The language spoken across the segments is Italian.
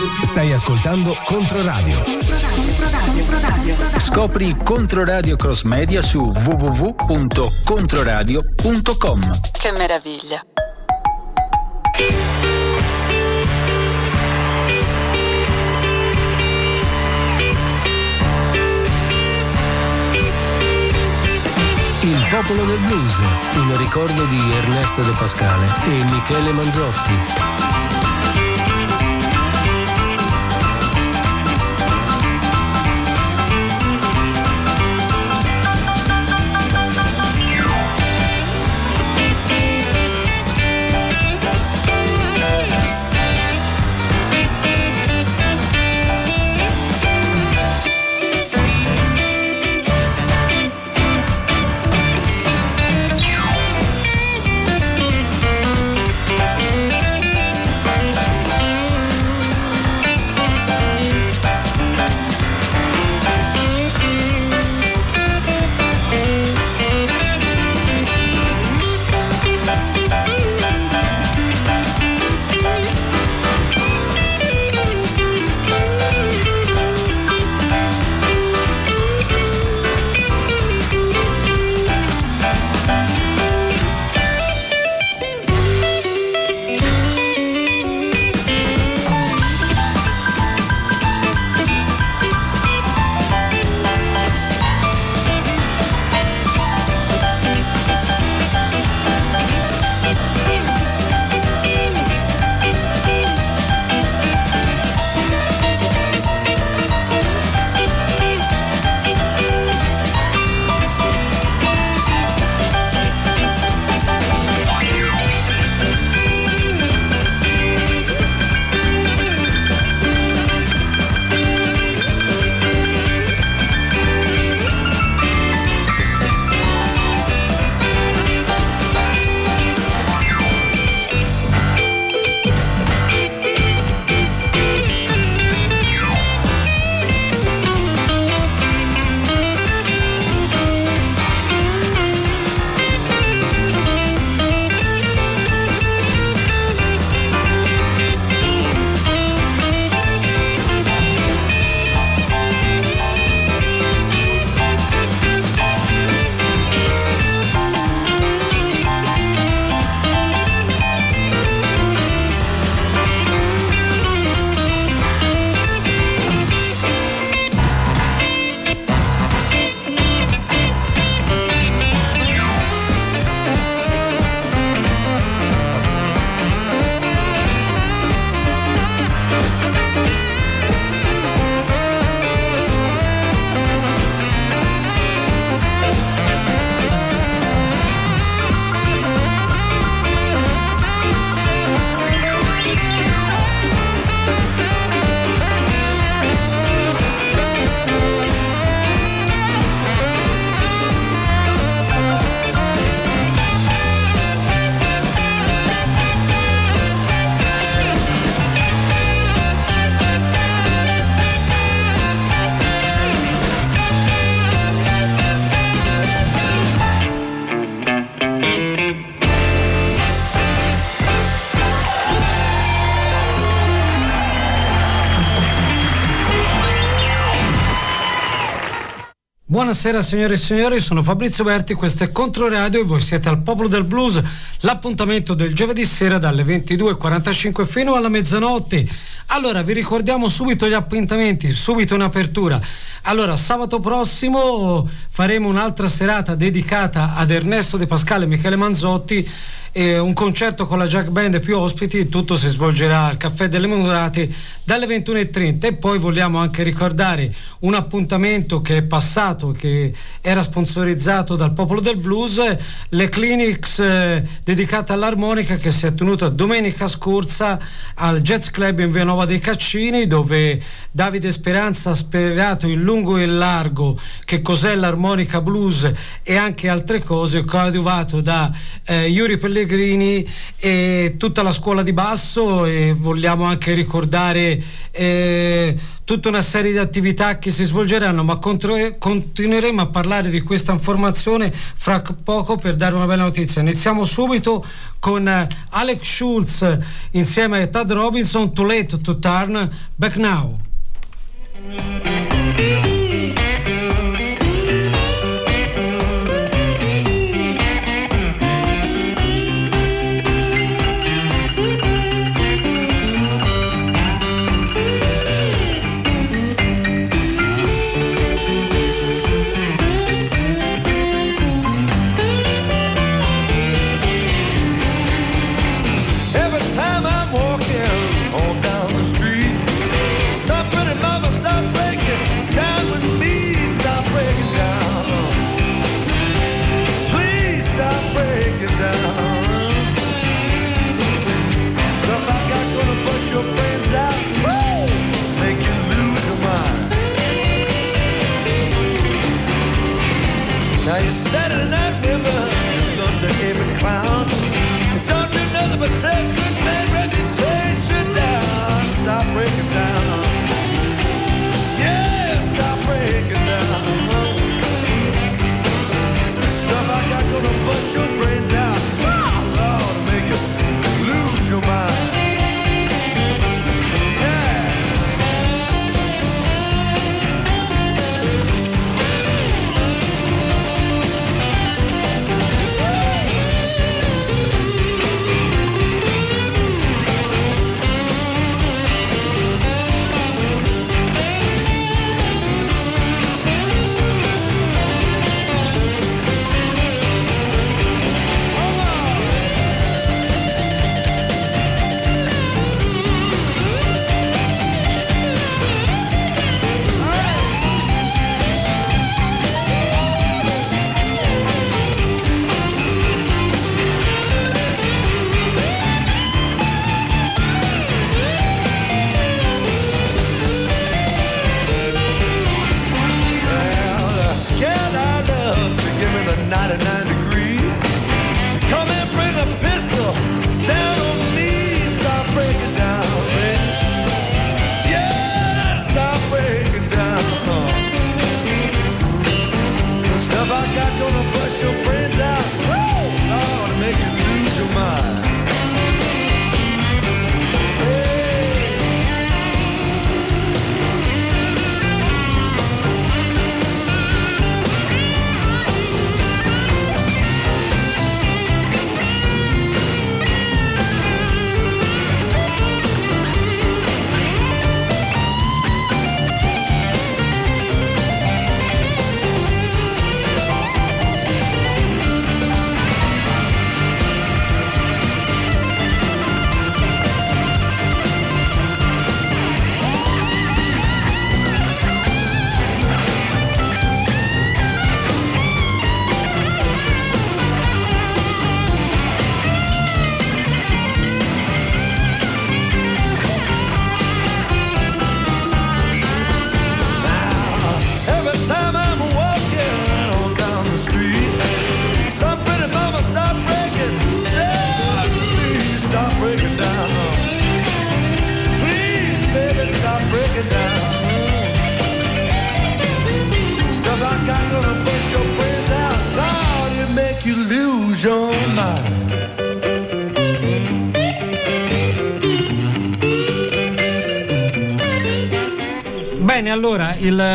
Stai ascoltando Controradio. Scopri Controradio Cross Media su www.controradio.com. Che meraviglia. Il popolo del blues, in ricordo di Ernesto De Pascale e Michele Manzotti. Buonasera signore e signori, sono Fabrizio Berti, questo è Controradio e voi siete al Popolo del Blues, l'appuntamento del giovedì sera dalle 22:45 fino alla mezzanotte. Allora vi ricordiamo subito gli appuntamenti, subito un'apertura. Allora sabato prossimo faremo un'altra serata dedicata ad Ernesto De Pascale e Michele Manzotti, un concerto con la Jack Band e più ospiti. Tutto si svolgerà al Caffè delle Murate dalle 21:30 e poi vogliamo anche ricordare un appuntamento che è passato, che era sponsorizzato dal Popolo del Blues, le clinics dedicate all'armonica, che si è tenuta domenica scorsa al Jazz Club in Via Nova dei Caccini, dove Davide Speranza ha spiegato in lungo e in largo che cos'è l'armonica blues e anche altre cose, coadiuvato da Yuri Pellegrini Pellegrini e tutta la scuola di basso, e vogliamo anche ricordare tutta una serie di attività che si svolgeranno, ma continueremo a parlare di questa informazione fra poco per dare una bella notizia. Iniziamo subito con Alex Schulz insieme a Tad Robinson, Too Late to Turn Back Now. Now you Saturday night fever, you're going to every clown. You don't do nothing but take good man reputation down. Stop breaking down. Yeah, stop breaking down. The stuff I got gonna bust your brains out. Oh, Lord, make you lose your mind. Bene, allora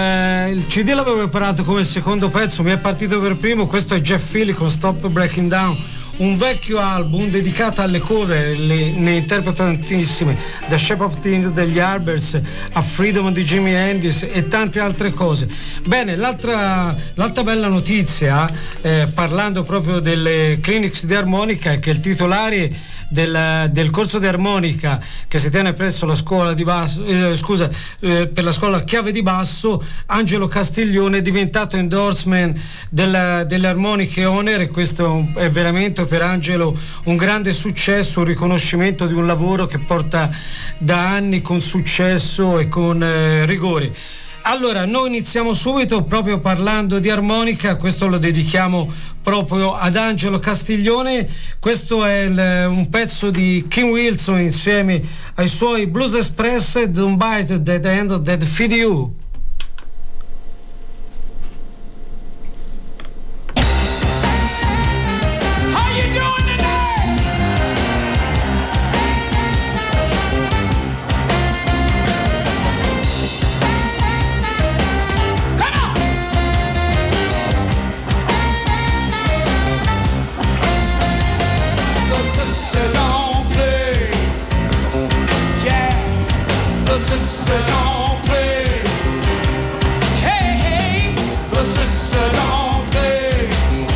il CD l'avevo preparato come secondo pezzo, mi è partito per primo. Questo è Jeff Feely con Stop Breaking Down, un vecchio album dedicato alle cover, ne interpreta tantissime, The Shape of Things degli Yardbirds a Freedom di Jimi Hendrix e tante altre cose. Bene, l'altra bella notizia, parlando proprio delle clinics di armonica, è che il titolare del corso di armonica che si tiene presso la scuola di basso, per la scuola Chiave di Basso, Angelo Castiglione, è diventato endorsement delle armoniche Honor, e questo è veramente per Angelo un grande successo, un riconoscimento di un lavoro che porta da anni con successo e con rigore. Allora, noi iniziamo subito proprio parlando di armonica, questo lo dedichiamo proprio ad Angelo Castiglione. Questo è un pezzo di Kim Wilson insieme ai suoi Blues Express, Don't Bite That Hand That Feed You. Sister, don't play. Hey, hey, the sister don't play.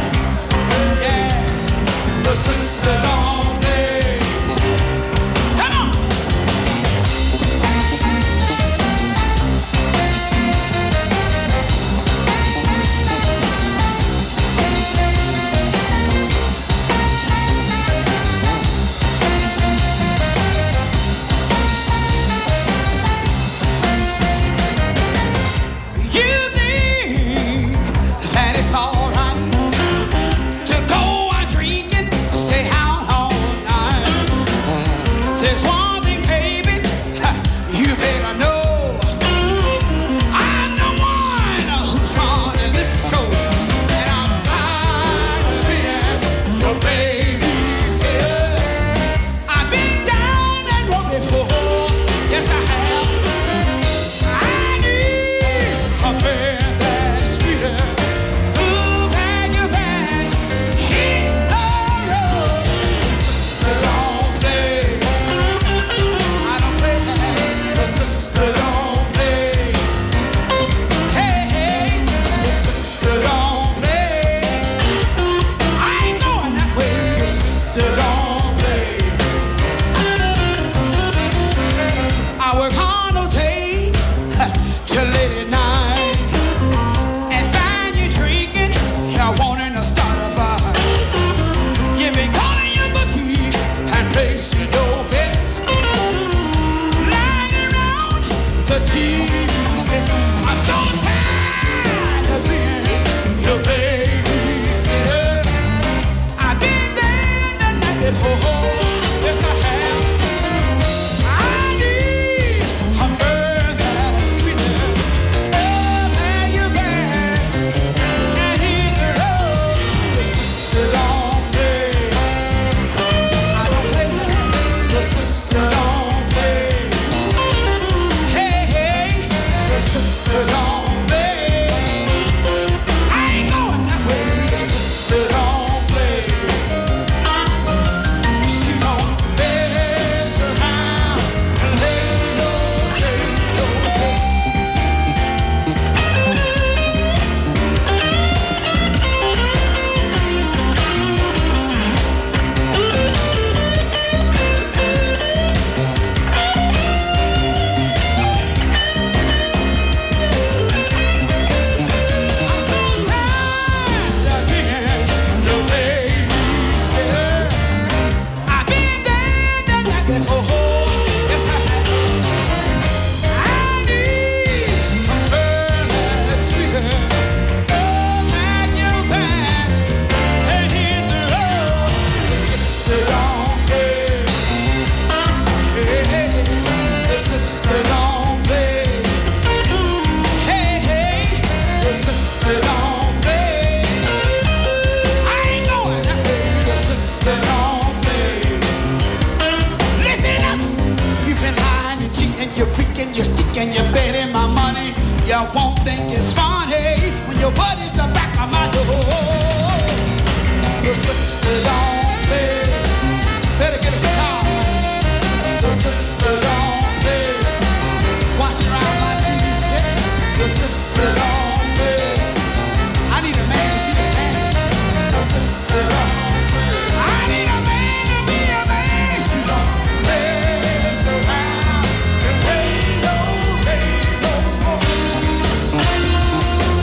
Yeah, the sister don't play. Come on.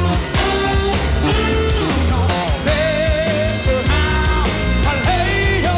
Lay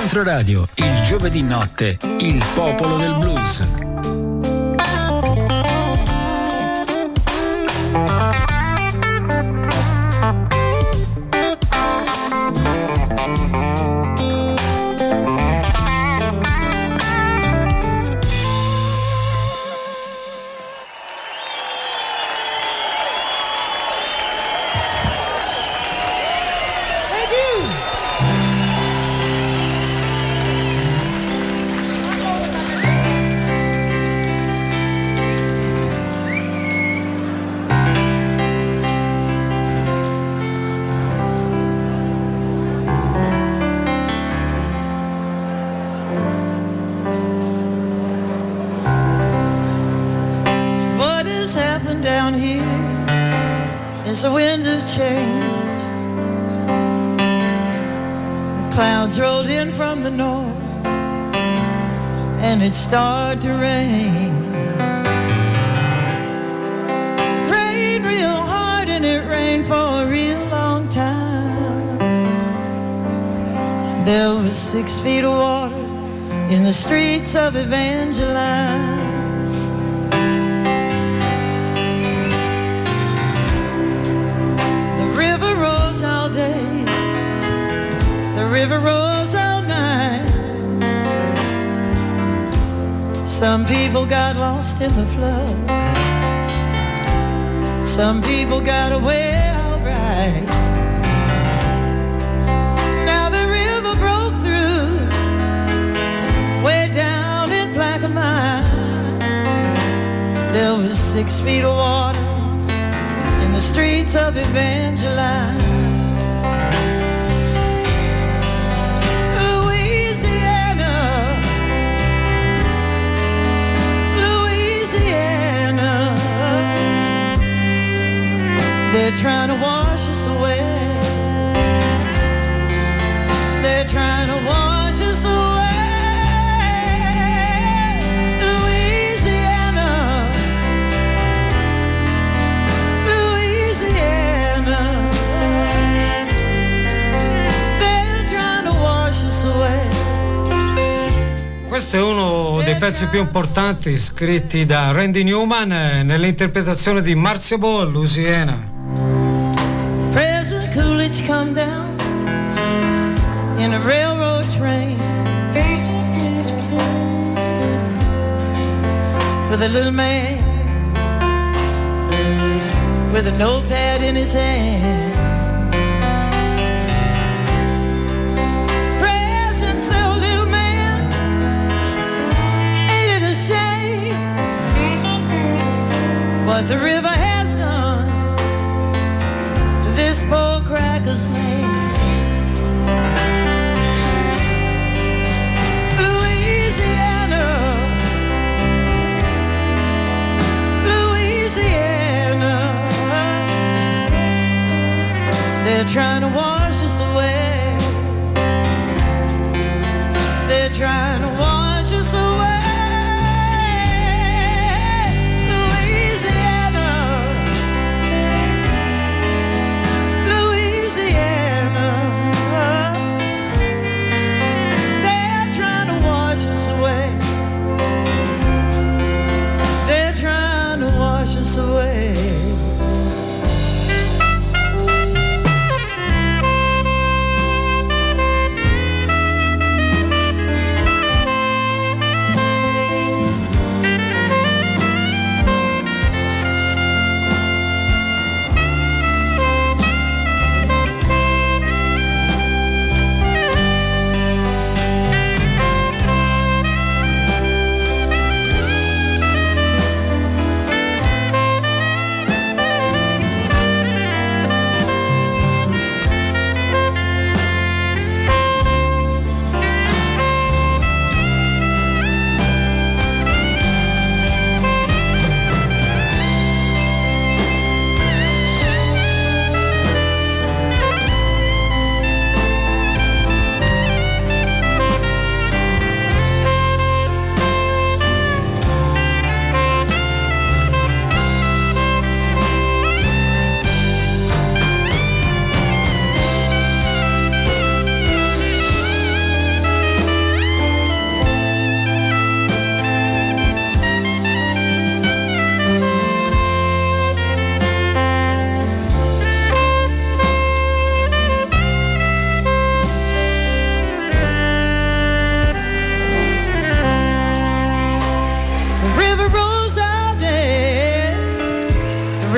Controradio, il giovedì notte, il popolo del blues. Down here is a wind of change. The clouds rolled in from the north and it started to rain. Rained real hard and it rained for a real long time. There was 6 feet of water in the streets of Evangeline. All day, the river rose all night. Some people got lost in the flood. Some people got away all right. Now the river broke through way down in Plaquemine. There was 6 feet of water in the streets of Evangeline. They're trying to wash us away. They're trying to wash us away. Louisiana, Louisiana. They're trying to wash us away. Questo è uno dei pezzi più importanti scritti da Randy Newman nell'interpretazione di Marcia Ball, Louisiana. President Coolidge come down in a railroad train with a little man with a notepad in his hand. President said, "Oh, little man, ain't it a shame what the river has done to this poor cracker's name? Louisiana, Louisiana, they're trying to wash us away. They're trying to wash us away. Away.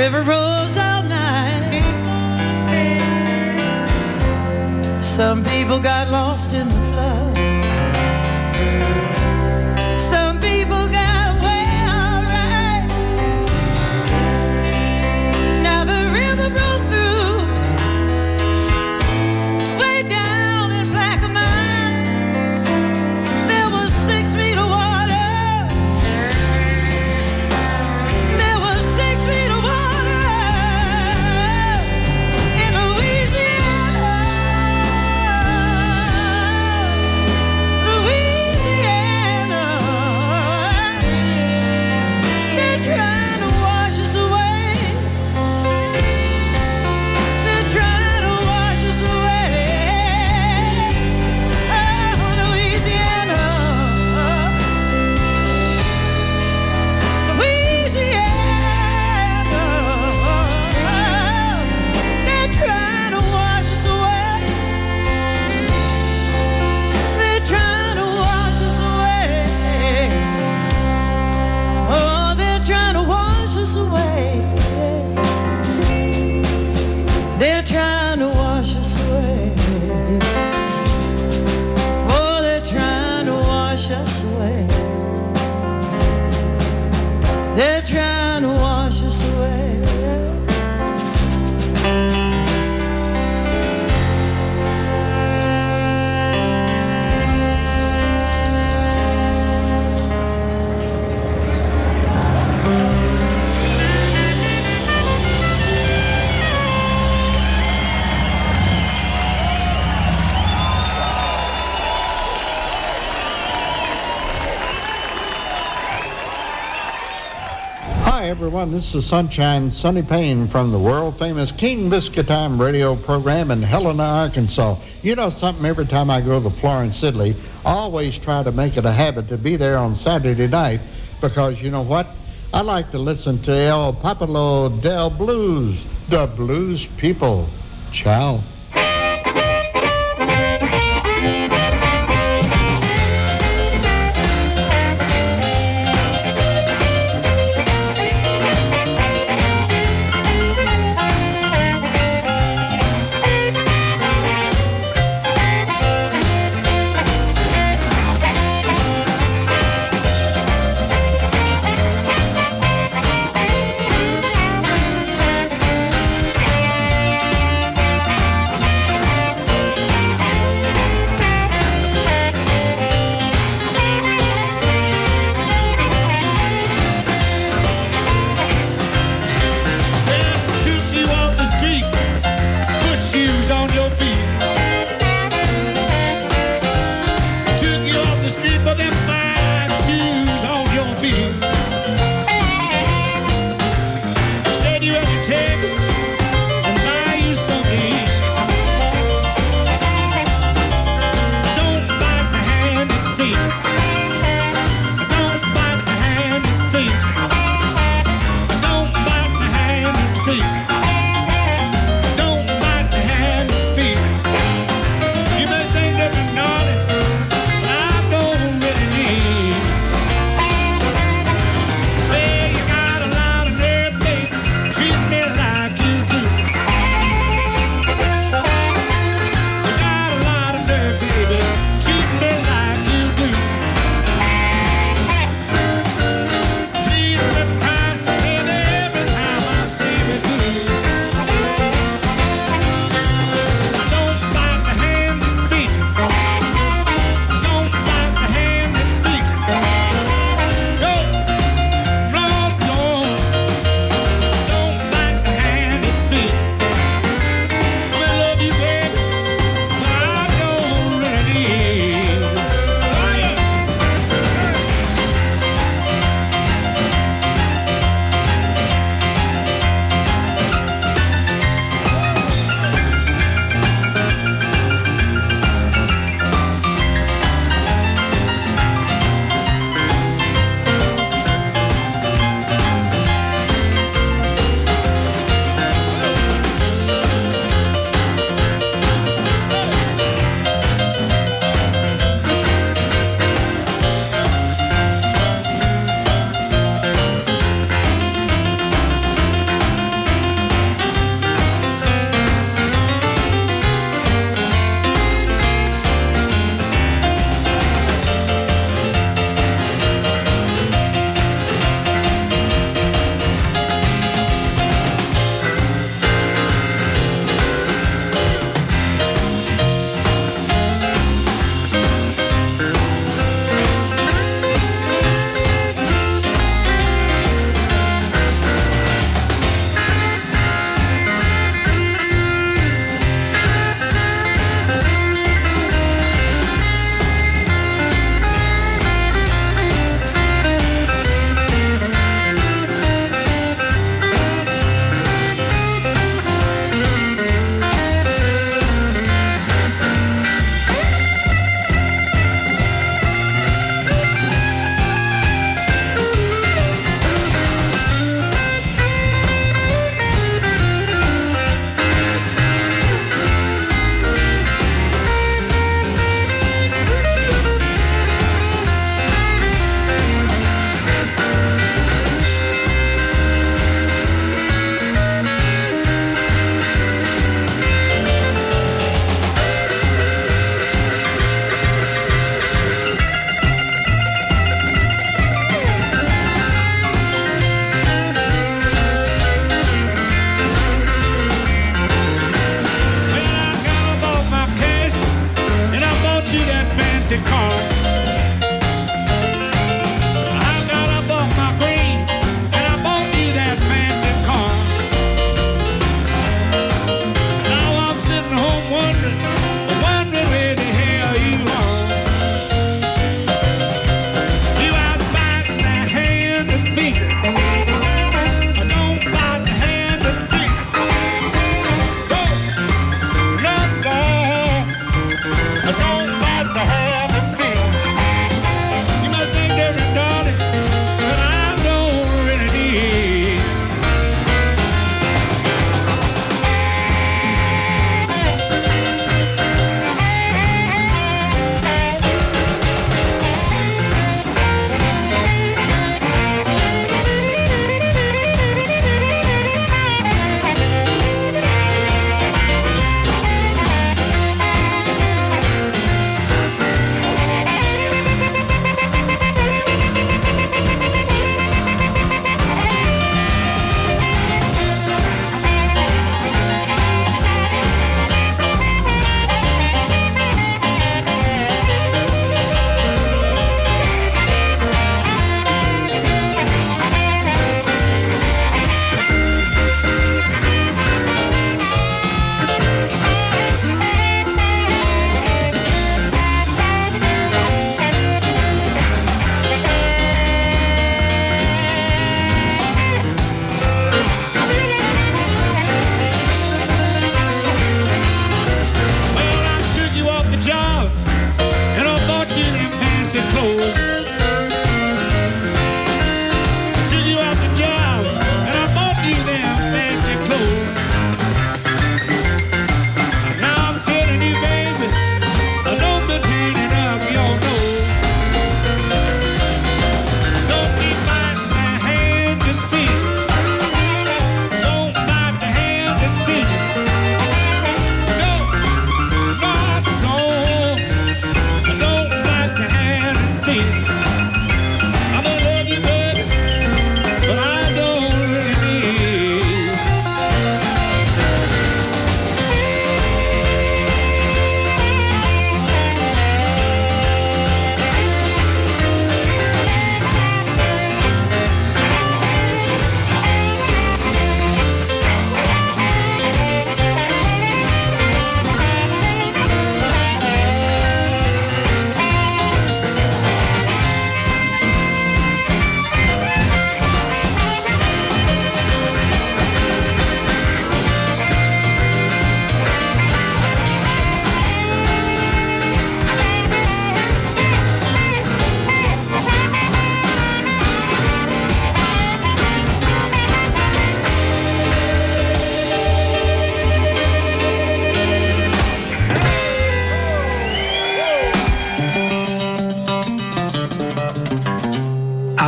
river rose all night. Some people got lost in the flood. Some people got away all right. Now the river broke through, way down in Plaquemine. There was 6 feet of water. There was 6 feet of water in Louisiana. Louisiana. They're trying to wash us away. They're trying to wash us away. Oh, Louisiana. Louisiana. They're trying to wash us away. They're trying to wash us away. Oh, they're trying to wash us away. They're trying to wash us away. Oh, they're trying to wash us away. They're trying to wash us away. Hi everyone, this is Sunshine Sonny Payne from the world-famous King Biscuit Time radio program in Helena, Arkansas. You know something, every time I go to Florence, Italy, I always try to make it a habit to be there on Saturday night because you know what? I like to listen to El Popolo del Blues, the blues people. Ciao. Every time I see me do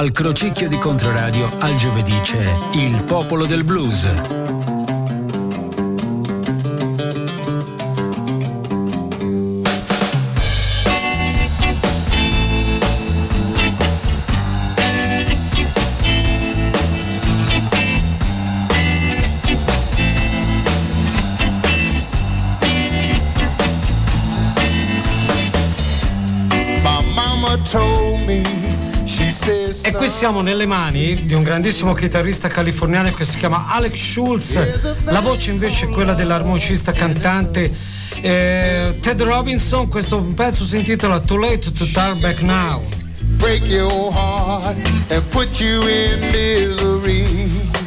Al crocicchio di Controradio al giovedì c'è Il Popolo del Blues. E qui siamo nelle mani di un grandissimo chitarrista californiano che si chiama Alex Schultz. La voce invece è quella dell'armonicista cantante Ted Robinson. Questo pezzo si intitola Too Late to Turn Back Now. Break your heart and put you in misery.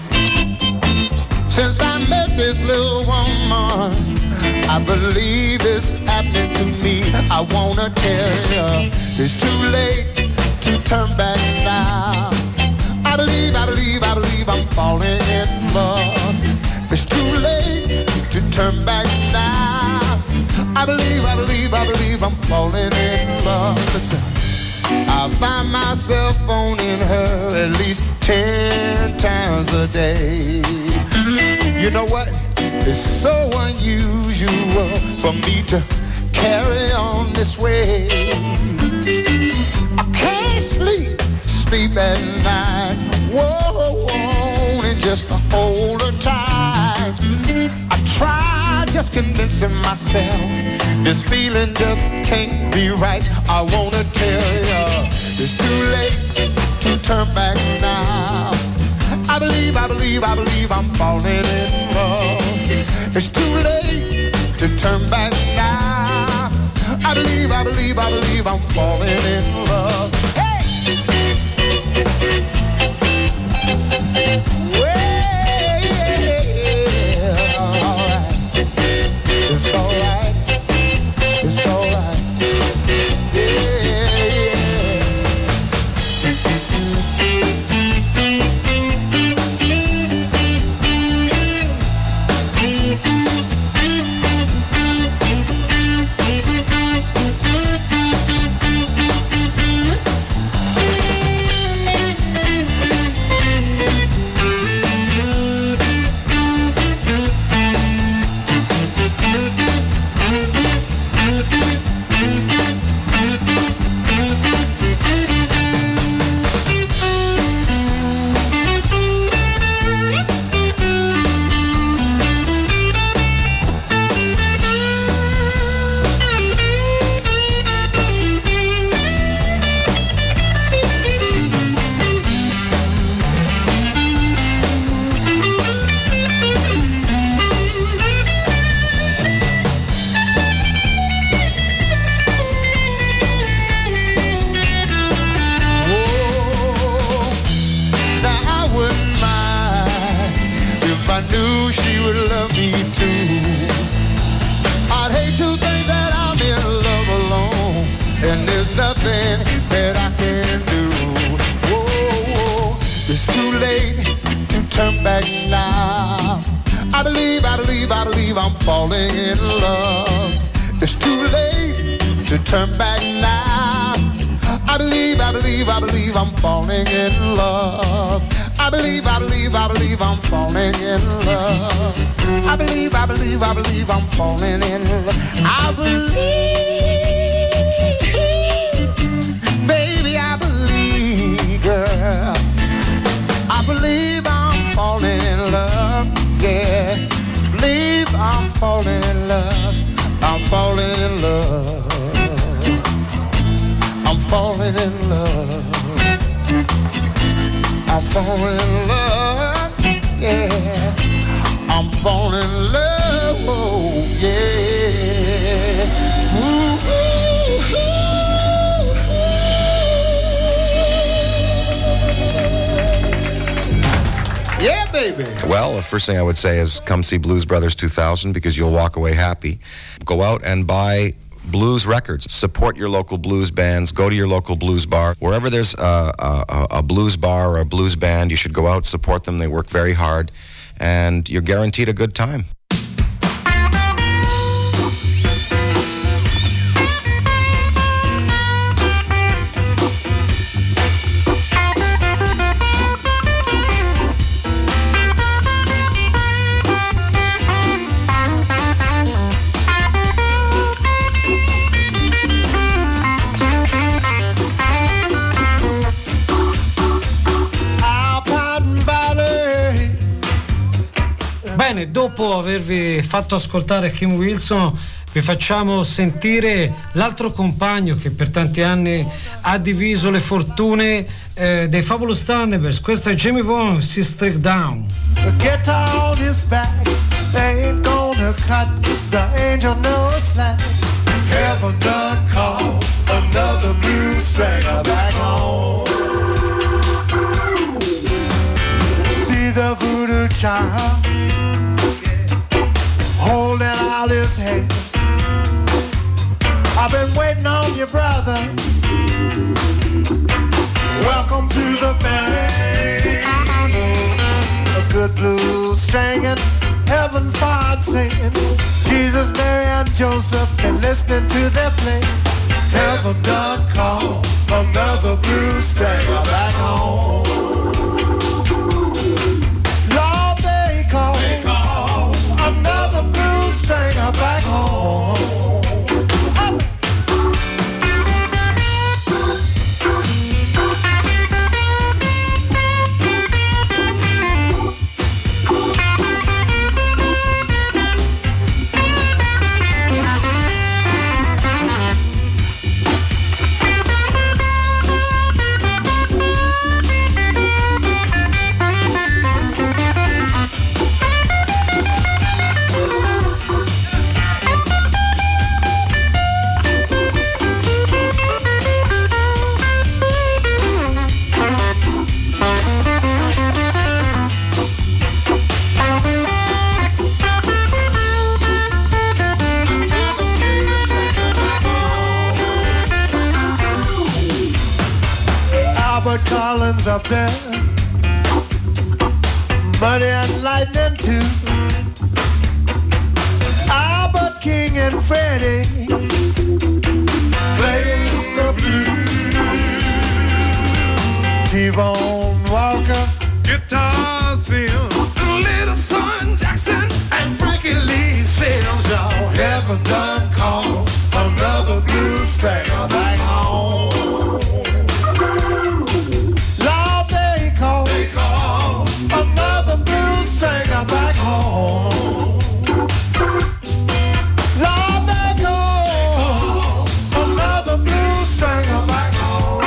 Since I met this little woman, I believe it's happening to me. I wanna tell you, it's too late to turn back now. I believe I'm falling in love. It's too late to turn back now. I believe I'm falling in love. Listen, I find myself phoning her at least 10 times a day. You know what? It's so unusual for me to carry on this way. I can't sleep at night. Whoa, and just to hold her tight. I try just convincing myself this feeling just can't be right. I wanna tell you, it's too late to turn back now. I believe I'm falling in love. It's too late to turn back now. I believe I'm falling in love. Hey! Well, yeah, all right. It's all right. It's all right. I'm falling in love. It's too late to turn back now. I believe I'm falling in love. I believe I'm falling in love. I believe I'm falling in love. I believe, baby, I believe, girl. I believe I'm falling in love, yeah. Believe I'm falling in love. I'm falling in love. I'm falling in love. I'm falling in love, yeah. I'm falling in love, oh, yeah. Ooh, ooh, ooh. Yeah, baby. Well, the first thing I would say is come see Blues Brothers 2000 because you'll walk away happy. Go out and buy blues records. Support your local blues bands. Go to your local blues bar. Wherever there's a blues bar or a blues band, you should go out, support them. They work very hard, and you're guaranteed a good time. Bene, dopo avervi fatto ascoltare Kim Wilson, vi facciamo sentire l'altro compagno che per tanti anni ha diviso le fortune dei Fabulous Thunderbirds. Questo è Jimmy Vaughan, Si Strip Down. Get on his back, they ain't gonna cut the angel no slack. Heaven done call another blues stringer back home. See the voodoo child holding out his hand. I've been waiting on you, brother. Welcome to the band. A good blues stringing, heaven fine singing. Jesus, Mary, and Joseph, they're listening to their play. Heaven done call another blues stringer back home. Lord, they call another blues stringer back home. Collins up there, Money and Lightning too. Albert King and Freddie playing the blues. T-Bone Walker, guitars Phil, Little Son Jackson, and Frankie Lee sings y'all. Heaven done call another blues stringer back home. Another blues stringer back home. Lord, they call another blues stringer back home.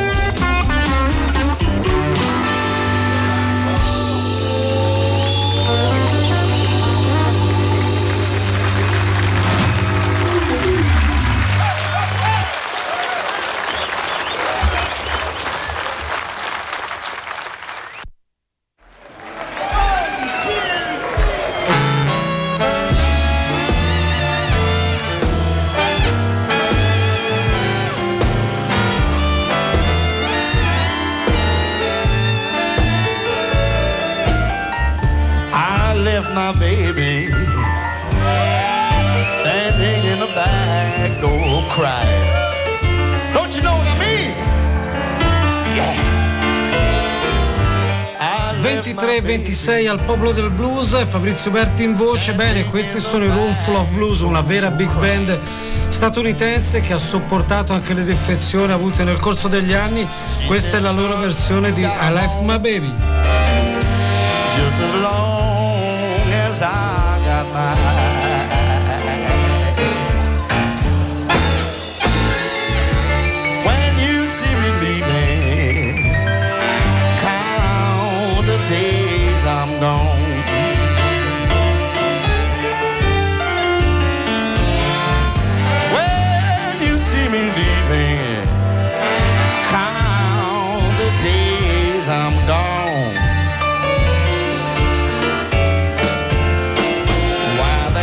My baby standing in the back door crying. Don't you know what I mean? Yeah. 23-26 al Popolo del Blues, Fabrizio Berti in voce. Bene, questi sono i Room Full of Blues, una vera big band statunitense che ha sopportato anche le defezioni avute nel corso degli anni. Questa è la loro versione di I Left My Baby. Just as long as I got mine. When you see me leaving, count the days I'm gone. When you see me leaving, count the days I'm gone. While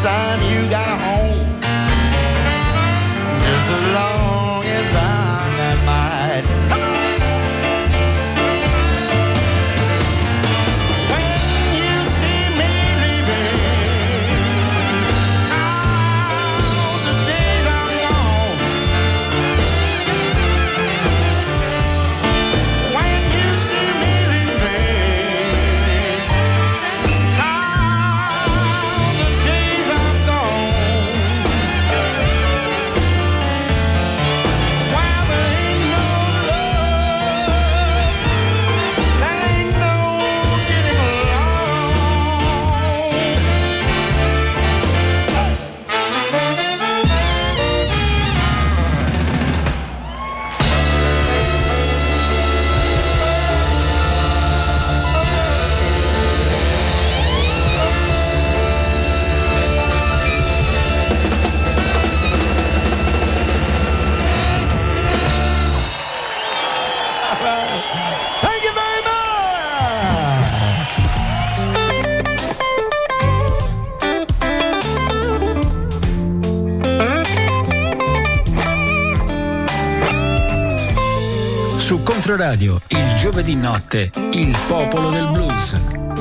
son, you got a home. Just as long as I got mine. Come on. Su Controradio, il giovedì notte, il popolo del blues.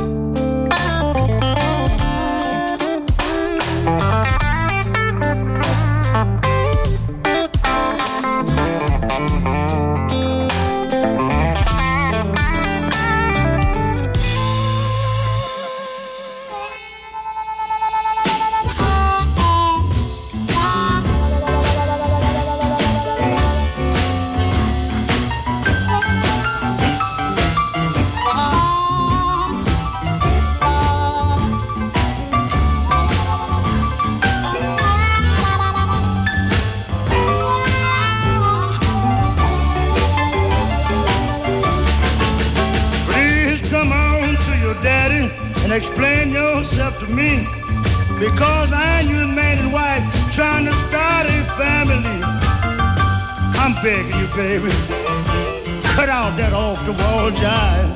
Explain yourself to me, because I knew a man and wife trying to start a family. I'm begging you, baby, cut out that off-the-wall jive.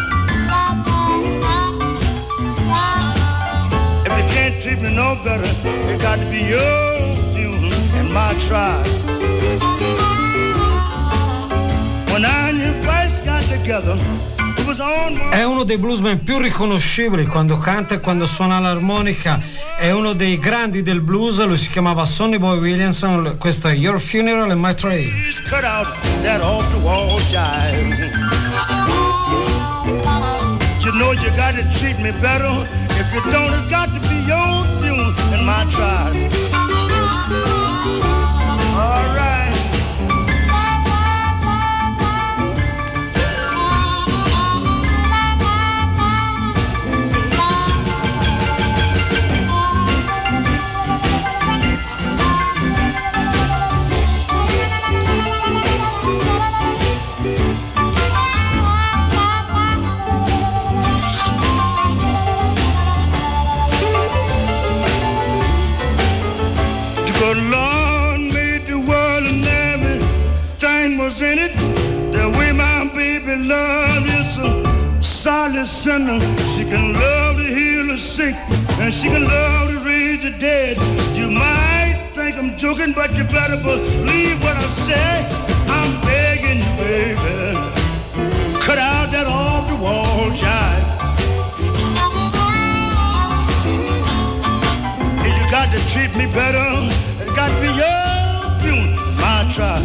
If you can't treat me no better, it got to be your tune and my tribe. When I and you first got together, è uno dei bluesmen più riconoscibili quando canta e quando suona l'armonica, è uno dei grandi del blues, lui si chiamava Sonny Boy Williamson, questo è Your Funeral and My Trade. Cut out that off the wall jive. You know you got to treat me better, if you don't it's got to be your tune and my tribe. All right. The Lord made the world and everything was in it. The way my baby love is a solid sinner. She can love to heal the sick and she can love to raise the dead. You might think I'm joking, but you better believe what I say. I'm begging you, baby, cut out that off-the-wall jive. You got to treat me better. Got to be your tune, my tribe.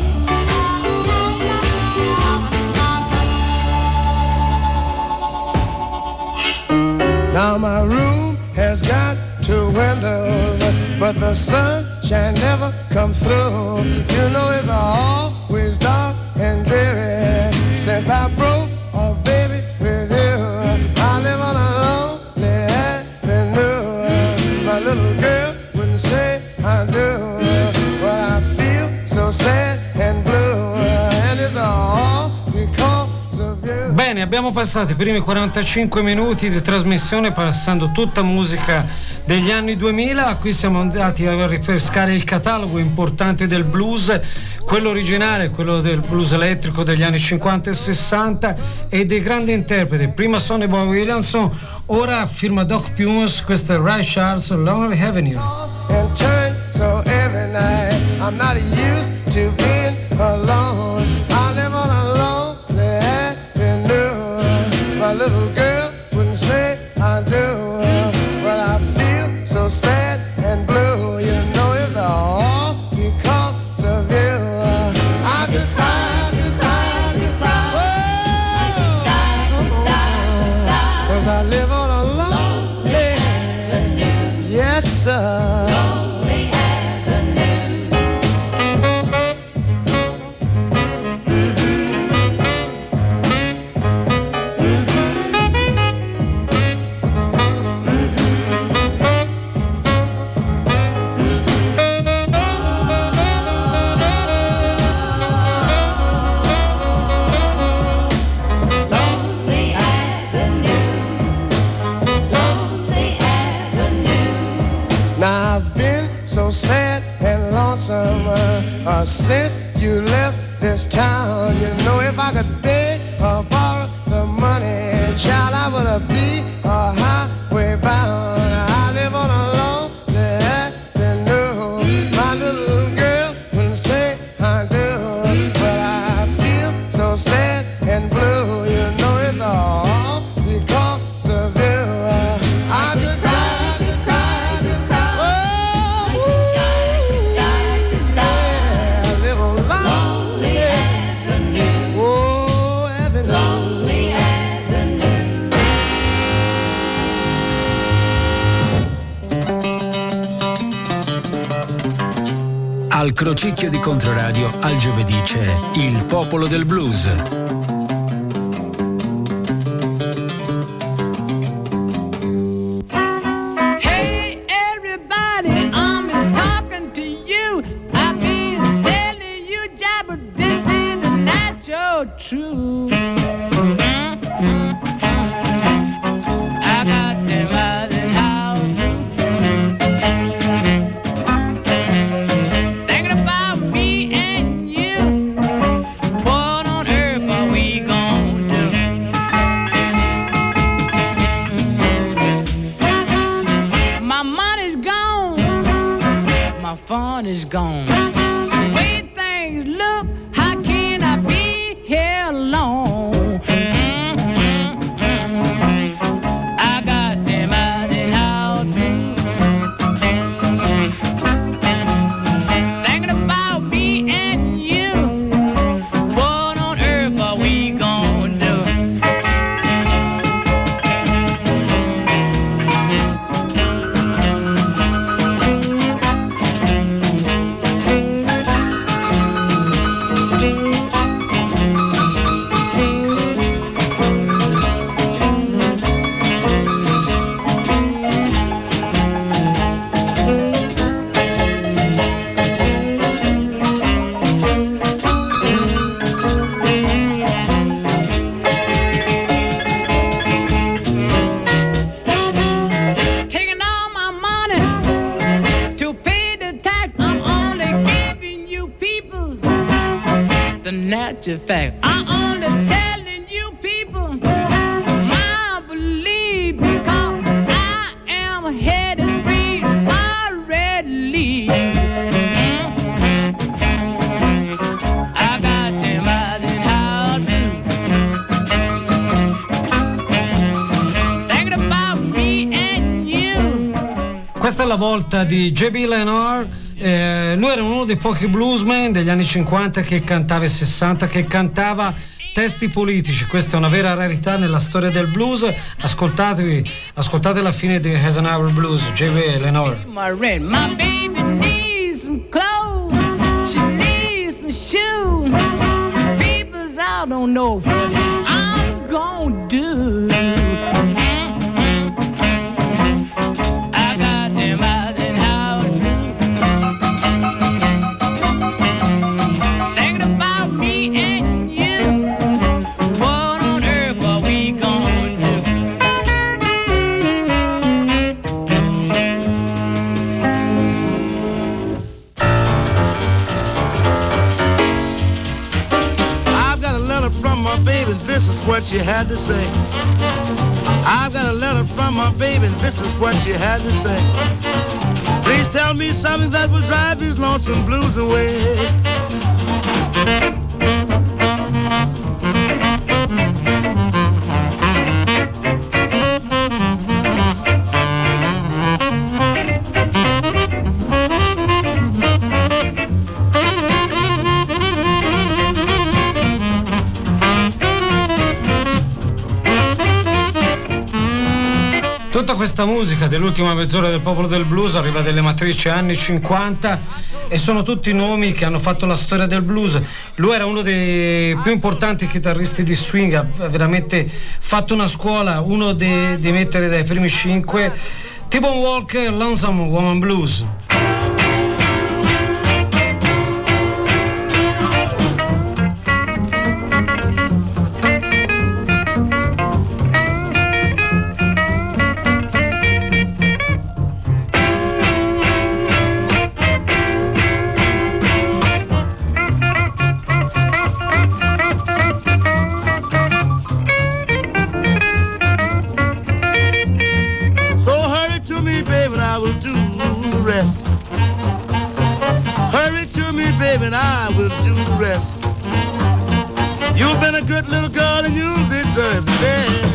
Now my room has got 2 windows, but the sunshine never come through. You know it's always dark and dreary since I broke off, baby, with you. I live on a lonely avenue. My little girl wouldn't say I do. Well, I feel so sad and blue, and it's all because of you. Bene, abbiamo passato i primi 45 minuti di trasmissione passando tutta musica degli anni 2000. Qui siamo andati a ripescare il catalogo importante del blues, quello originale, quello del blues elettrico degli anni 50 e 60 e dei grandi interpreti. Prima Sonny Boy Williamson, Ora firma Doc Pumas, questo è Ray Charles, Lonely Avenue. And turn so every night I'm not used to being alone. I live on a lonely avenue. My little girl wouldn't say I do, but I feel so sad and blue. You know it's all because of you. I could cry, could cry, could cry. Whoa. 'Cause I live on a lonely avenue. Yes, sir. Since you left this town, you know if I could beg or borrow the money, child, I would be a highway bound. I live on a lonely avenue. My little girl wouldn't say I do, but I feel so sad and blue. You know it's all because of you. I could cry, could cry, could cry. Al crocicchio di Controradio al giovedì c'è Il Popolo del Blues. Hey everybody, I'm just talking to you. I've been telling you, Jack, but this is the natural truth. I got them out in house. Thinking about me and you. What on earth are we gonna do? My money's gone, my fun is gone. The way things look, how can I be here alone? I got them out in house. Thinking about me and you. What on earth are we gonna do? Taking all my money to pay the tax. I'm only giving you people the natural fact. I'm only telling you people my belief because I am headed straight already. I got them out in house. Thinking about me and you. Questa è la volta di J.B. Lenoir. Lui era uno dei pochi bluesmen degli anni 50 che cantava e 60, che cantava testi politici. Questa è una vera rarità nella storia del blues. Ascoltate la fine di Has an Hour Blues, J.B. Lenoir. My rent. My baby needs some clothes. She needs some shoes. People's I don't know what is I'm gonna do. I got them out in house. Thinking about me and you. What on earth are we gonna do? I've got a letter from my baby's what she had to say. I've got a letter from my baby, and this is what she had to say. Please tell me something that will drive these lonesome blues away. Tutta questa musica dell'ultima mezz'ora del Popolo del Blues arriva dalle matrici anni 50 e sono tutti nomi che hanno fatto la storia del blues. Lui era uno dei più importanti chitarristi di swing, ha veramente fatto una scuola, uno dei mettere dai primi 5. T-Bone Walker, Lonesome Woman Blues. You've been a good little girl and you deserve the best.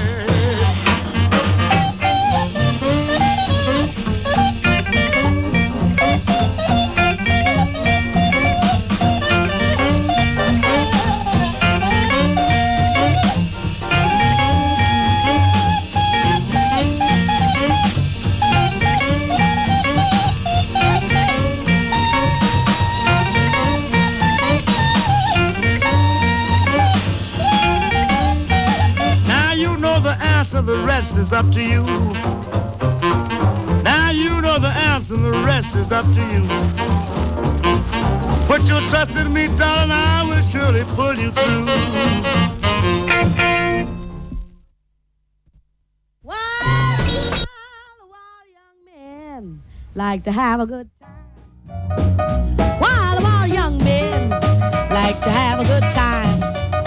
The rest is up to you. Now you know the answer, the rest is up to you. Put your trust in me, darling, I will surely pull you through. While young men like to have a good time. While young men like to have a good time.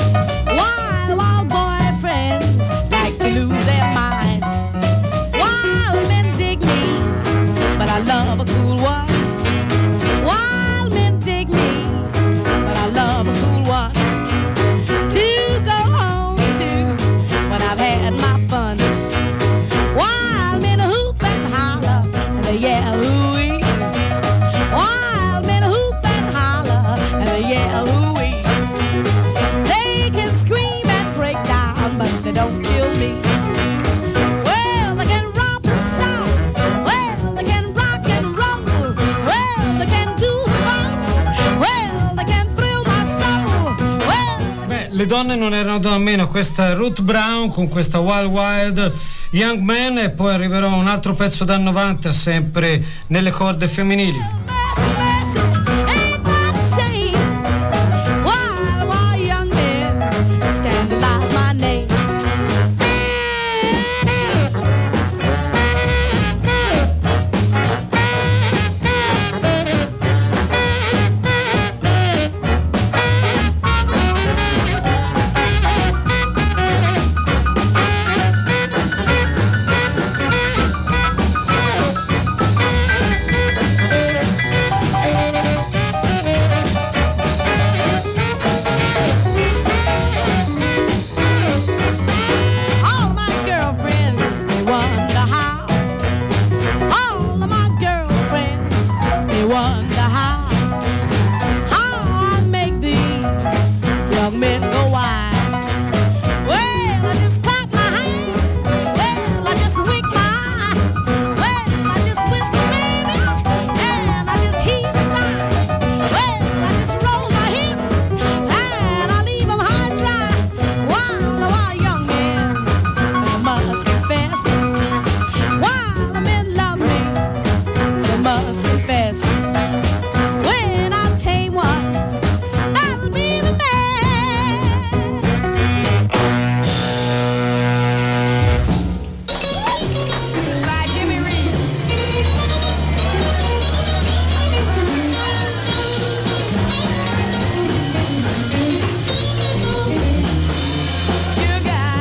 While boyfriends like to lose their mind. Wild men dig me, but I love a cool one. Wild men dig me, but I love a cool one. To go home to when I've had my fun. Wild men hoop and holler and they yell ooh-wee. Wild men hoop and holler and they yell ooh-wee. They can scream and break down, but they don't kill me. Well, they can romp and stomp. Well, they can rock and roll. Well, they can do the funk. Well, they can thrill my soul. Well, beh, le donne non erano da meno. Questa è Ruth Brown con questa Wild Wild Young Man, e poi arriverà un altro pezzo da 90 sempre nelle corde femminili. you got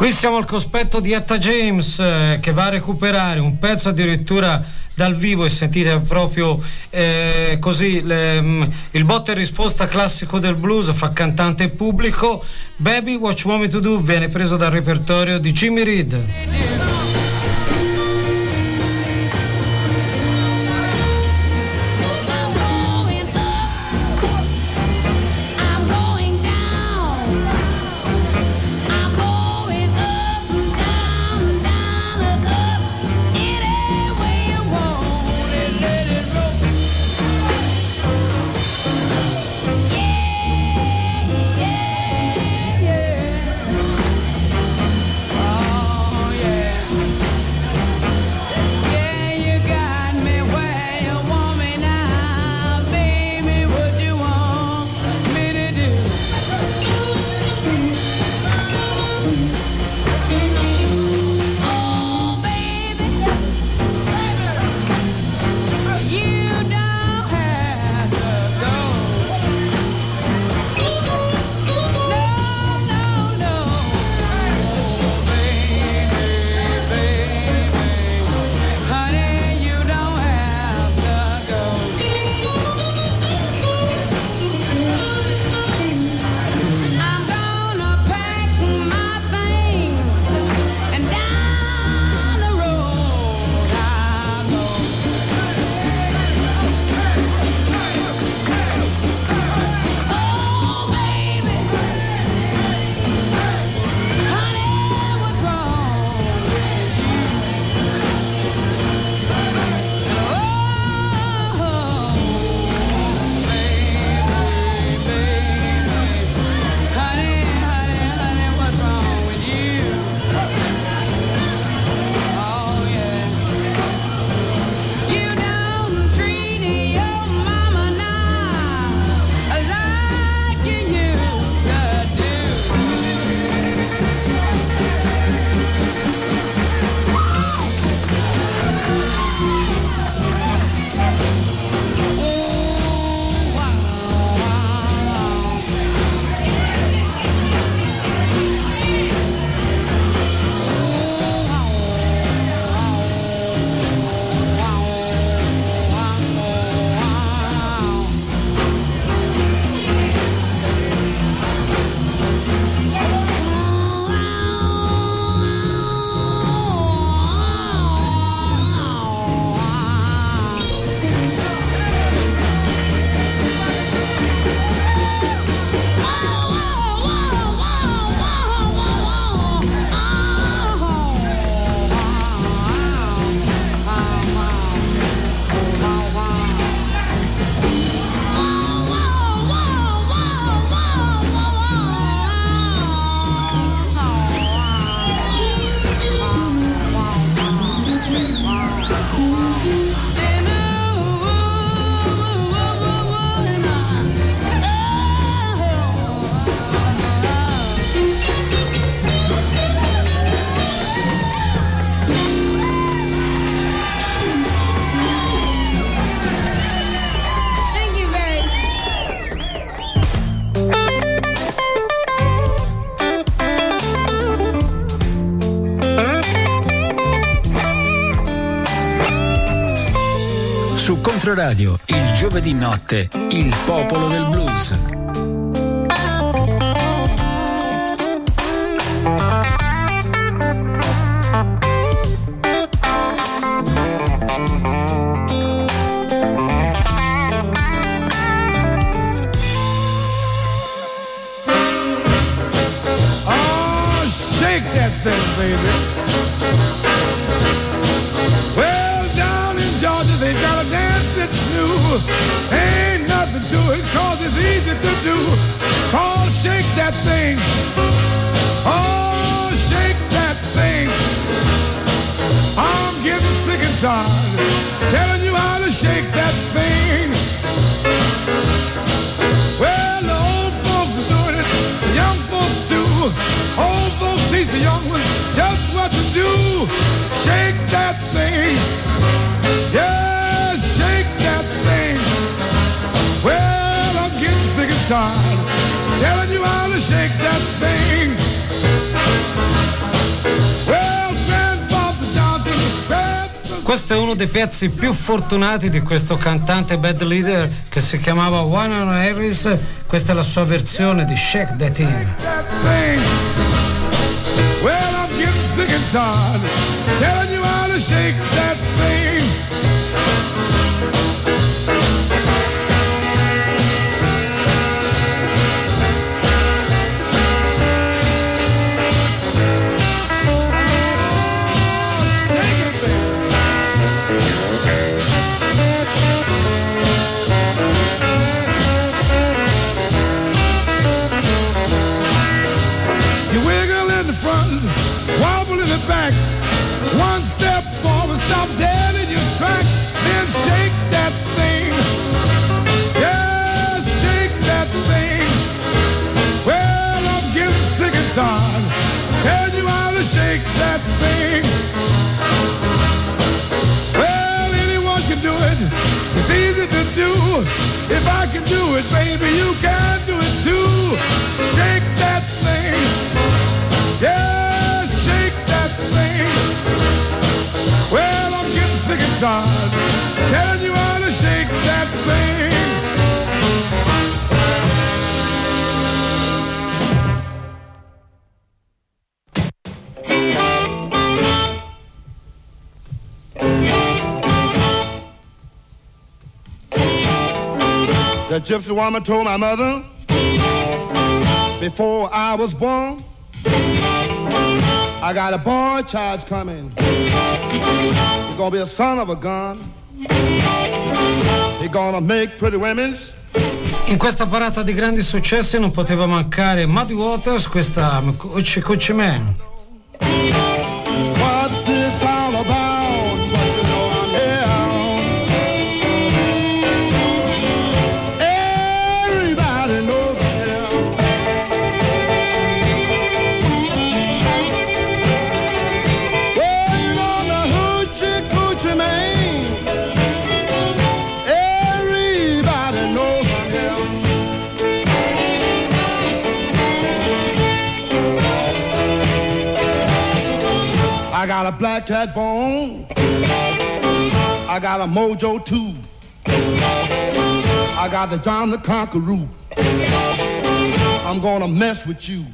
Qui siamo al cospetto di Etta James che va a recuperare un pezzo addirittura dal vivo e sentite proprio così il botta e risposta classico del blues, fa cantante e pubblico. Baby What You Want Me To Do viene preso dal repertorio di Jimmy Reed. Su Controradio, il giovedì notte, il popolo del blues. Oh, shake that thing, baby. They got a dance that's new. Ain't nothing to it, cause it's easy to do. Oh, shake that thing. Oh, shake that thing. I'm getting sick and tired telling you how to shake that thing. Well, the old folks are doing it, the young folks too. Old folks teach the young ones just what to do. Shake that thing. Yeah, shake that thing. Well, I'm getting sick and tired telling you how to shake that thing. Questo è uno dei pezzi più fortunati di questo cantante bad leader che si chiamava Wyman Harris. Questa è la sua versione di Shake That Thing. Well, I'm getting sick and tired telling you how to shake that thing. Wobble in the back, one step forward, stop dead in your tracks, then shake that thing. Yeah, shake that thing. Well, I'm getting sick and tired, tell you how to shake that thing. Well, anyone can do it, it's easy to do. If I can do it, baby, you can do it too. Shake that thing. Yeah, shake that thing. Well, I'm getting sick and tired telling you how to shake that thing. The gypsy woman told my mother before I was born, I got a boy child coming. He's gonna be a son of a gun. He's gonna make pretty women's. In questa parata di grandi successi non poteva mancare Muddy Waters, questa Coochie Man. What this all about? What you know I'm here. Everybody knows I'm here. Well, you know the hoochie coochie man. Everybody knows I'm here. I got a black cat bone. I got a mojo too. I got the John the Conqueror. I'm gonna mess with you.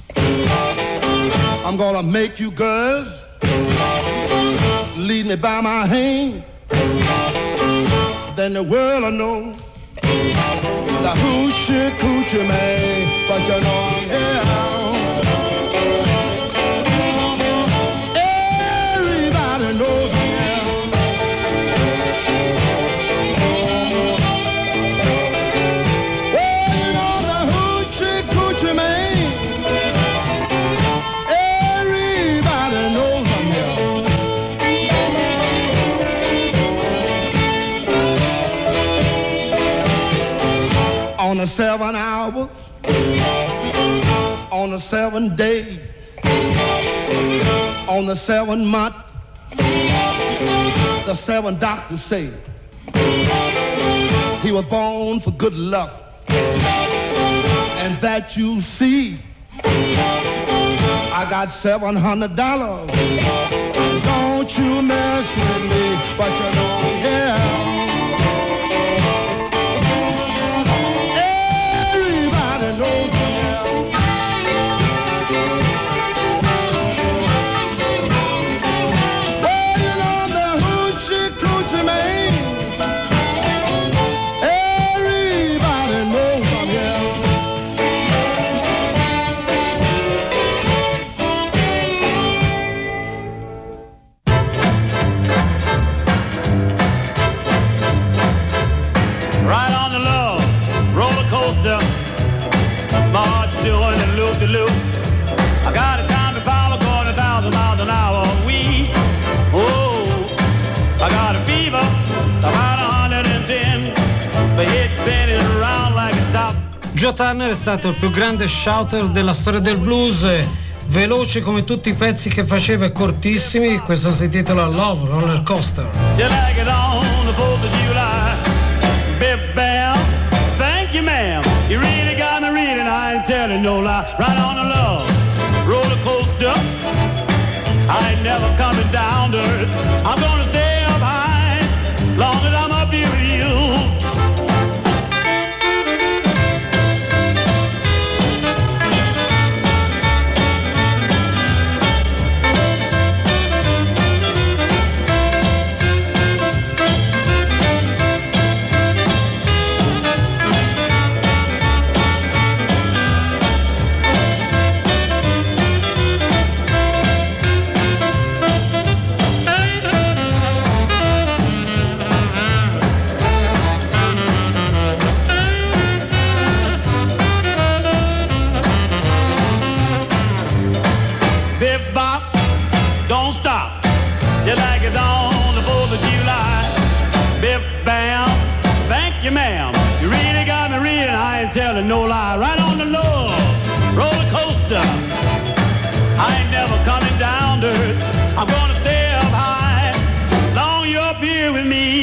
I'm gonna make you girls lead me by my hand. Then the world will know the hoochie coochie man. But you know I'm here. Everybody knows I'm here. Well, you know the hoochie coochie man. Everybody knows I'm here. On the 7 hours, on the 7 days, on the 7 month, the 7 doctors say he was born for good luck, and that you see. I got $700. Don't you mess with me, but you know I'm here. Everybody knows I'm here. Well, you know the hoochie coochie man. Everybody knows I'm here. Right on the love roller coaster, my heart's doing a loop-de-loop. I got a time to power going 1,000 miles an hour a week. Oh, I got a fever about 110, my head spinning around like a top. Joe Turner è stato il più grande shouter della storia del blues, veloce come tutti i pezzi che faceva e cortissimi. Questo si intitola Love Roller Coaster. Till I get on the 4th of July, bip bam, thank you ma'am, you really got me reading, I ain't telling no lie. Right on the love roller coaster, I ain't never coming down to earth. I'm gonna stay up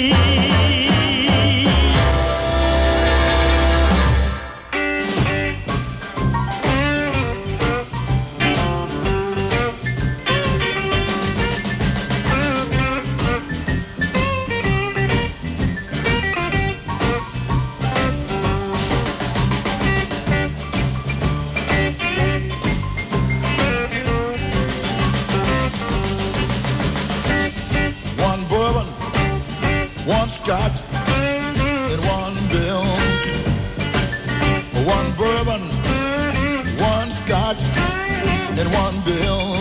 Scotch and one bill. One bourbon, one Scotch and one bill.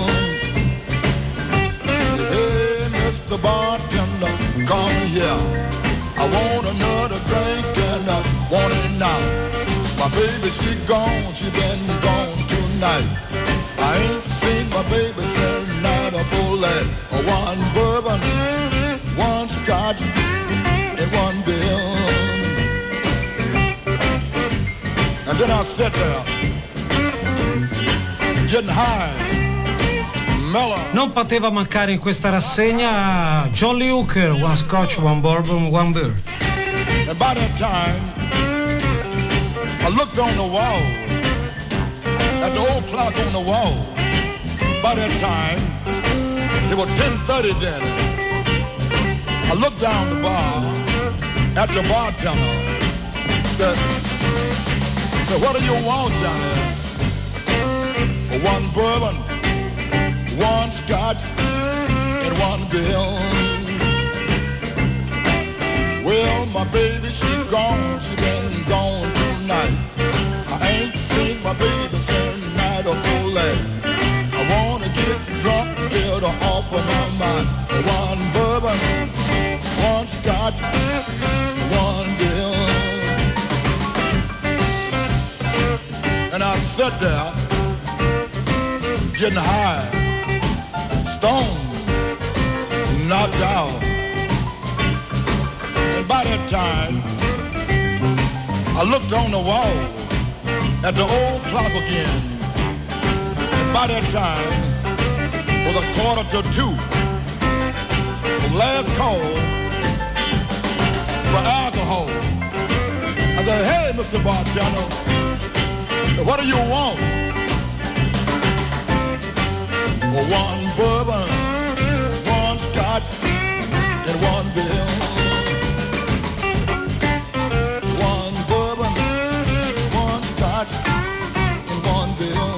Hey, Mr. Bartender, come here. I want another drink and I want it now. My baby, she gone, she been gone tonight. I ain't seen my baby since night of full life. One bourbon, one Scotch and one bill. And then I sat there, getting high, mellow. Non poteva mancare in questa rassegna John Lee Hooker, one Scotch, one bourbon, one beer. And by that time, I looked on the wall, at the old clock on the wall. By that time, it was 10:30 then. I looked down the bar at the bartender. Said, what do you want, Johnny? One bourbon, one Scotch, and one bill. Well, my baby, she gone, she been gone tonight. I ain't seen my baby since night of full life. I wanna get drunk, get her off of my mind. One bourbon, one Scotch, one bill. And I sat there, getting high, stoned, knocked out. And by that time, I looked on the wall at the old clock again. And by that time, it was 1:45. The last call for alcohol. I said, hey, Mr. Bartender, what do you want? One bourbon, one Scotch, and one bill. One bourbon, one Scotch, and one bill.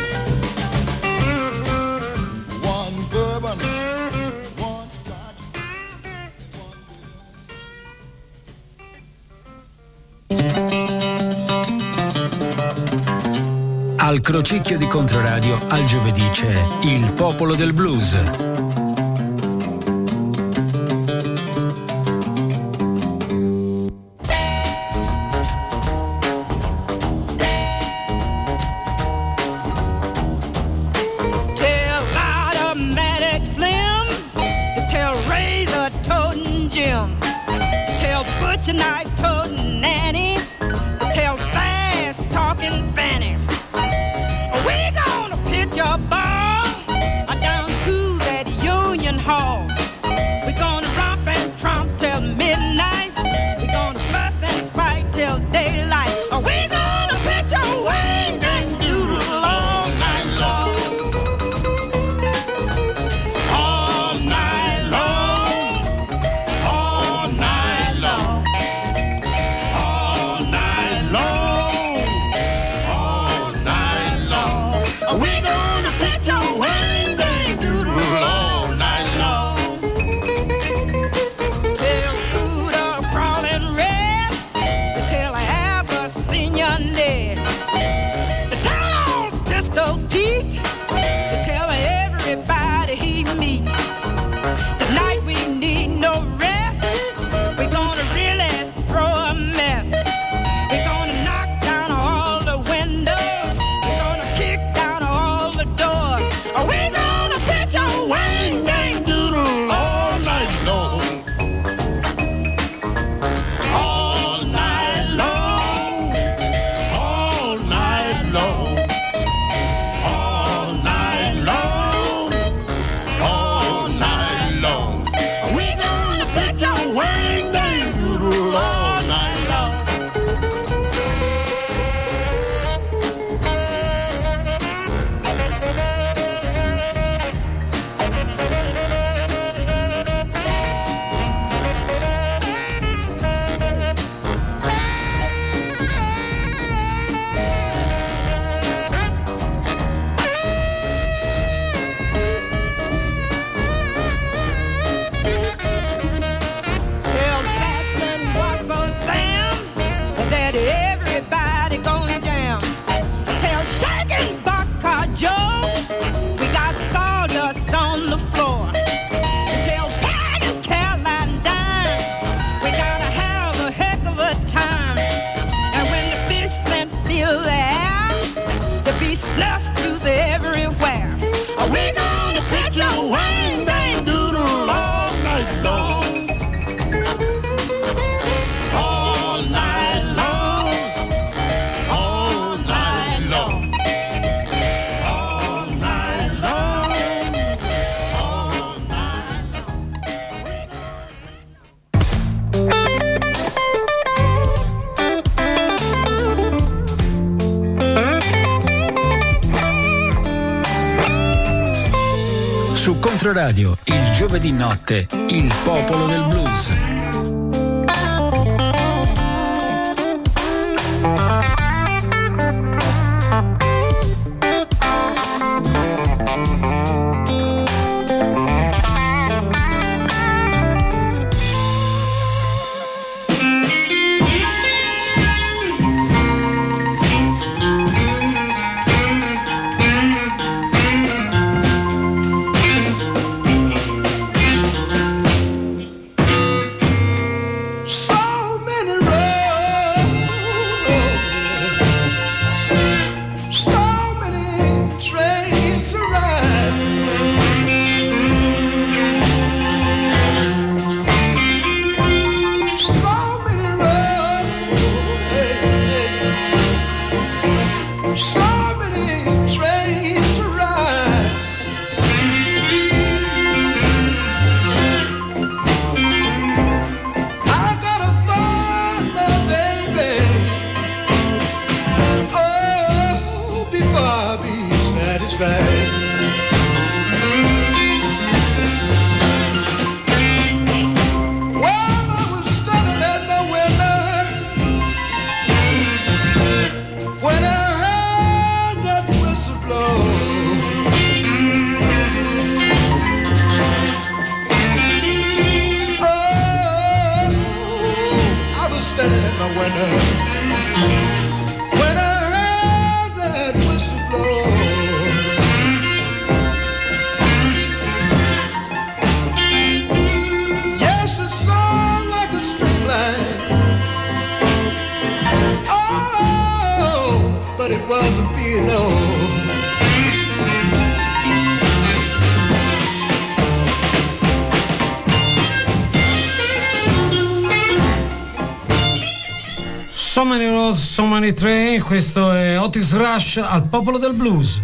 One bourbon, one Scotch, one bill. Al Crocicchio di Controradio al giovedì c'è Il Popolo del Blues. Tell Automatic Slim, tell Razor Toting Jim, tell Butcher Knife Toting Nanny, tell Fast Talking Fanny. We gonna pitch a ball down to that Union Hall. We gonna romp and tromp till midnight. We gonna fuss and fight till daylight. We gonna pitch a wing and doodle all night long. All night long. All night long. All night long. All night long. We gonna pitch Controradio, il giovedì notte, il popolo del blues. So Many Train, questo è Otis Rush al popolo del blues.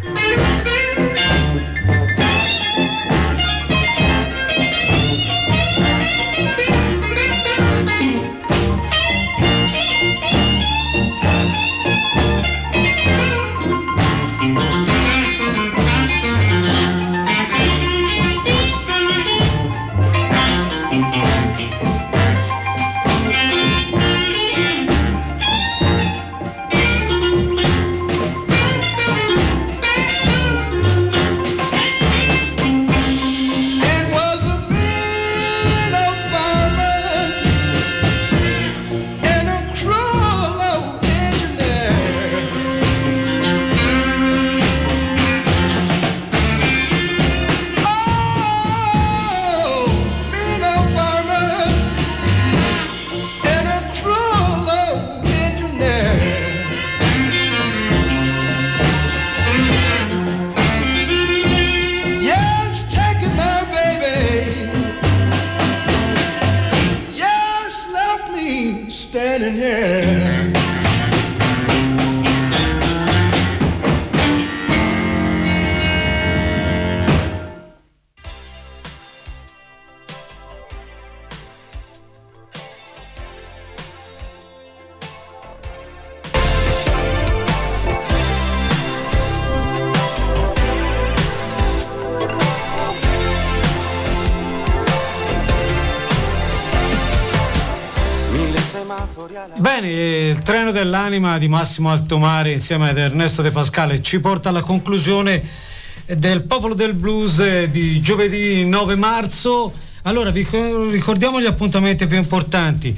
Bene, il treno dell'anima di Massimo Altomare insieme ad Ernesto De Pascale ci porta alla conclusione del popolo del blues di giovedì 9 marzo. Allora vi ricordiamo gli appuntamenti più importanti.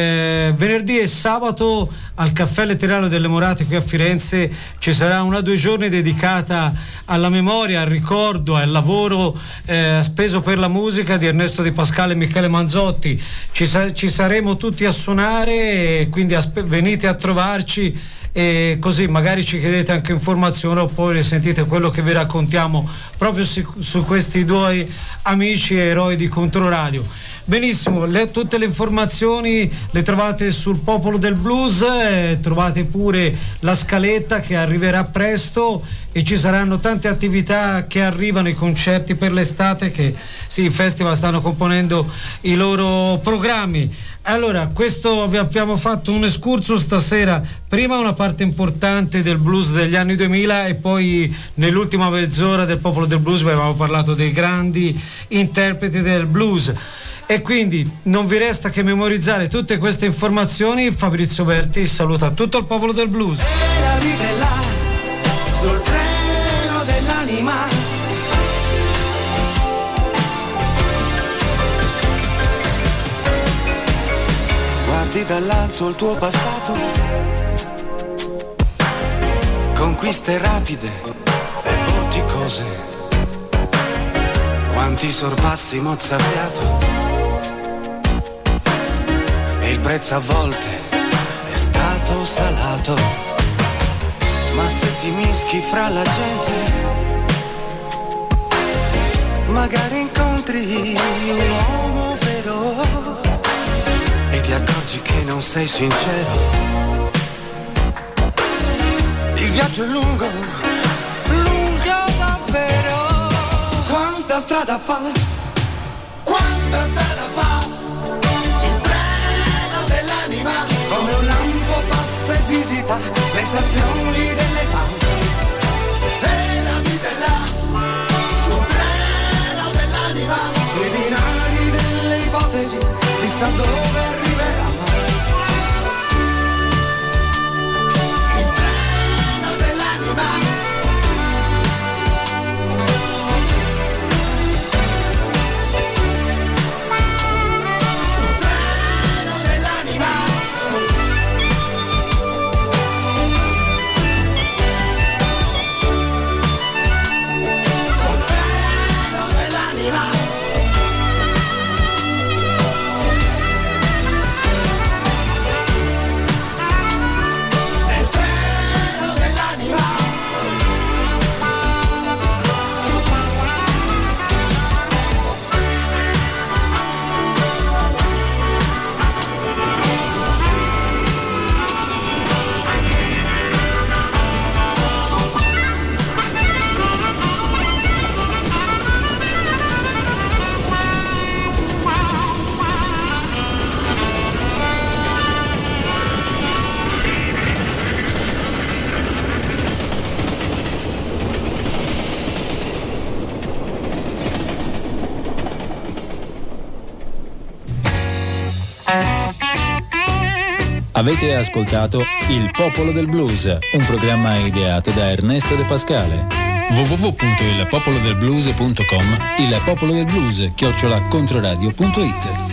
Venerdì e sabato al Caffè Letterario delle Morate qui a Firenze ci sarà una 2 giorni dedicata alla memoria, al ricordo, al lavoro speso per la musica di Ernesto Di Pascale e Michele Manzotti. Ci saremo tutti a suonare, quindi venite a trovarci e così magari ci chiedete anche informazioni oppure sentite quello che vi raccontiamo proprio su questi due amici e eroi di Controradio. Benissimo, tutte le informazioni le trovate sul Popolo del Blues, trovate pure la scaletta che arriverà presto e ci saranno tante attività che arrivano, i concerti per l'estate che sì, i festival stanno componendo i loro programmi. Allora, questo abbiamo fatto un excursus stasera, prima una parte importante del blues degli anni 2000 e poi nell'ultima mezz'ora del Popolo del Blues avevamo parlato dei grandi interpreti del blues. E quindi non vi resta che memorizzare tutte queste informazioni. Fabrizio Berti saluta tutto il Popolo del Blues. E la vita è là, sul treno dell'anima. Guardi dall'alto il tuo passato, conquiste rapide e vorticose, quanti sorpassi mozzafiato, e il prezzo a volte è stato salato. Ma se ti mischi fra la gente, magari incontri un uomo vero e ti accorgi che non sei sincero. Il viaggio è lungo, lungo davvero. Quanta strada fa, quanta strada fa il treno dell'anima, come un lampo passa e visita le stazioni dell'età. E la vita è là, sul treno dell'anima, sui binari delle ipotesi, chissà dove arriverà. Il treno dell'anima. Avete ascoltato Il Popolo del Blues, un programma ideato da Ernesto De Pascale. www.ilpopolodelblues.com, il popolo del blues @controradio.it.